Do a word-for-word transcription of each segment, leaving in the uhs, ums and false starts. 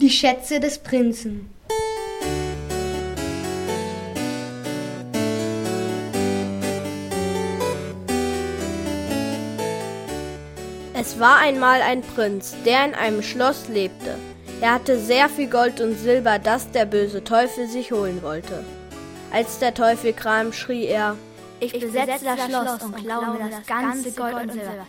Die Schätze des Prinzen. Es war einmal ein Prinz, der in einem Schloss lebte. Er hatte sehr viel Gold und Silber, das der böse Teufel sich holen wollte. Als der Teufel kam, schrie er: Ich besetze das Schloss und klaue mir das ganze Gold und Silber.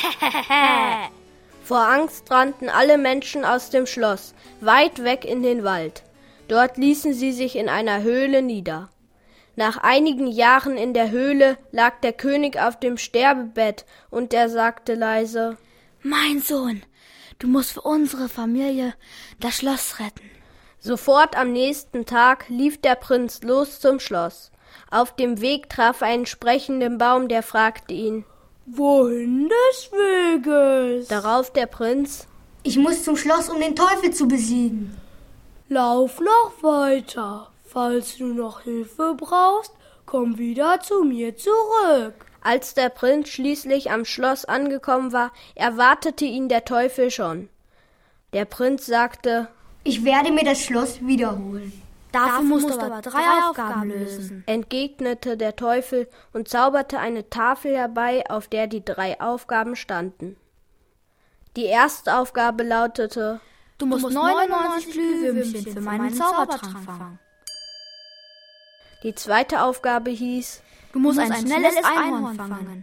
Vor Angst rannten alle Menschen aus dem Schloss, weit weg in den Wald. Dort ließen sie sich in einer Höhle nieder. Nach einigen Jahren in der Höhle lag der König auf dem Sterbebett und er sagte leise: Mein Sohn, du musst für unsere Familie das Schloss retten. Sofort am nächsten Tag lief der Prinz los zum Schloss. Auf dem Weg traf er einen sprechenden Baum, der fragte ihn: Wohin des Weges? Darauf der Prinz: Ich muss zum Schloss, um den Teufel zu besiegen. Lauf noch weiter. Falls du noch Hilfe brauchst, komm wieder zu mir zurück. Als der Prinz schließlich am Schloss angekommen war, erwartete ihn der Teufel schon. Der Prinz sagte: Ich werde mir das Schloss wiederholen. Dafür, Dafür musst du aber drei Aufgaben lösen, entgegnete der Teufel und zauberte eine Tafel herbei, auf der die drei Aufgaben standen. Die erste Aufgabe lautete: Du musst, du musst neunundneunzig Glühwürmchen für meinen Zaubertrank fangen. Die zweite Aufgabe hieß: Du musst, du musst ein, ein schnelles Einhorn fangen.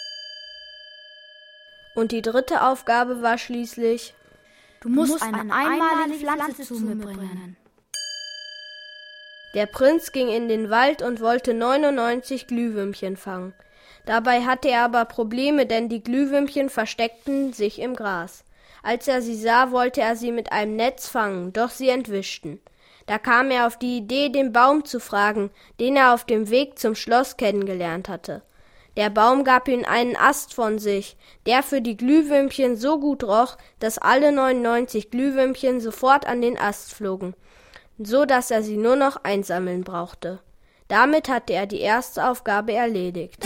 Und die dritte Aufgabe war schließlich: Du musst, du musst eine, eine einmalige Pflanze zu mir bringen. Der Prinz ging in den Wald und wollte neunundneunzig Glühwürmchen fangen. Dabei hatte er aber Probleme, denn die Glühwürmchen versteckten sich im Gras. Als er sie sah, wollte er sie mit einem Netz fangen, doch sie entwischten. Da kam er auf die Idee, den Baum zu fragen, den er auf dem Weg zum Schloss kennengelernt hatte. Der Baum gab ihm einen Ast von sich, der für die Glühwürmchen so gut roch, dass alle neunundneunzig Glühwürmchen sofort an den Ast flogen, so dass er sie nur noch einsammeln brauchte. Damit hatte er die erste Aufgabe erledigt.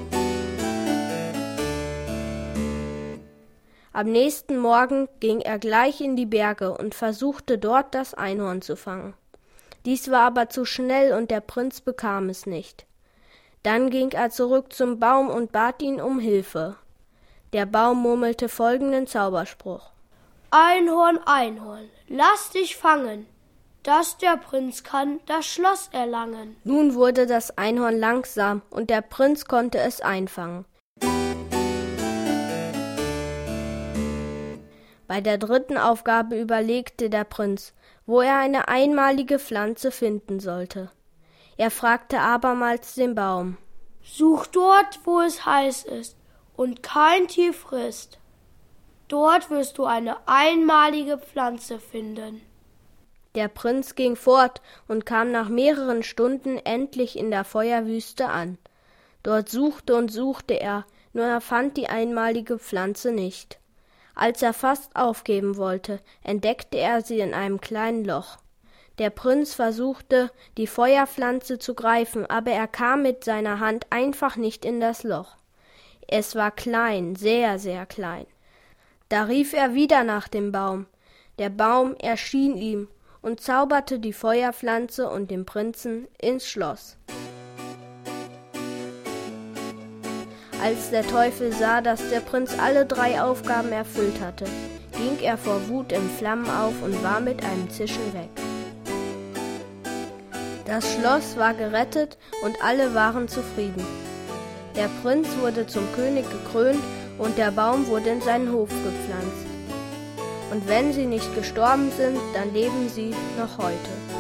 Am nächsten Morgen ging er gleich in die Berge und versuchte dort das Einhorn zu fangen. Dies war aber zu schnell und der Prinz bekam es nicht. Dann ging er zurück zum Baum und bat ihn um Hilfe. Der Baum murmelte folgenden Zauberspruch: Einhorn, Einhorn, lass dich fangen. Dass der Prinz kann das Schloss erlangen. Nun wurde das Einhorn langsam und der Prinz konnte es einfangen. Bei der dritten Aufgabe überlegte der Prinz, wo er eine einmalige Pflanze finden sollte. Er fragte abermals den Baum: Such dort, wo es heiß ist und kein Tier frisst. Dort wirst du eine einmalige Pflanze finden. Der Prinz ging fort und kam nach mehreren Stunden endlich in der Feuerwüste an. Dort suchte und suchte er, nur er fand die einmalige Pflanze nicht. Als er fast aufgeben wollte, entdeckte er sie in einem kleinen Loch. Der Prinz versuchte, die Feuerpflanze zu greifen, aber er kam mit seiner Hand einfach nicht in das Loch. Es war klein, sehr, sehr klein. Da rief er wieder nach dem Baum. Der Baum erschien ihm und zauberte die Feuerpflanze und den Prinzen ins Schloss. Als der Teufel sah, dass der Prinz alle drei Aufgaben erfüllt hatte, ging er vor Wut in Flammen auf und war mit einem Zischen weg. Das Schloss war gerettet und alle waren zufrieden. Der Prinz wurde zum König gekrönt und der Baum wurde in seinen Hof gepflanzt. Und wenn sie nicht gestorben sind, dann leben sie noch heute.